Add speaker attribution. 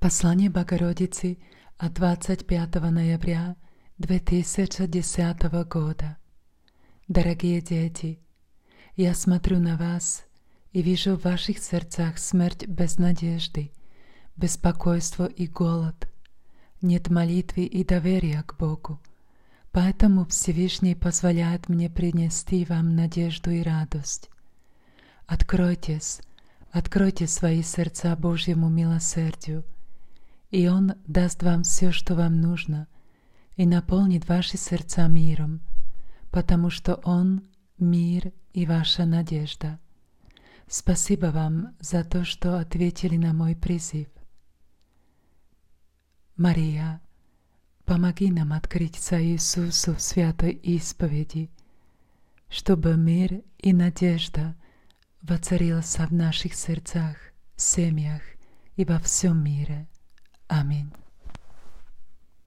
Speaker 1: Послание Богородицы от 25 ноября 2010 года. Дорогие дети, я смотрю на вас и вижу в ваших сердцах смерть без надежды, беспокойство и голод. Нет молитвы и доверия к Богу. Поэтому Всевышний позволяет мне принести вам надежду и радость. Откройтесь свои сердца Божьему милосердию, и Он даст вам все, что вам нужно, и наполнит ваши сердца миром, потому что Он — мир и ваша надежда. Спасибо вам за то, что ответили на мой призыв. Мария, помоги нам открыться Иисусу в святой исповеди, чтобы мир и надежда воцарился в наших сердцах, семьях и во всем мире. Аминь.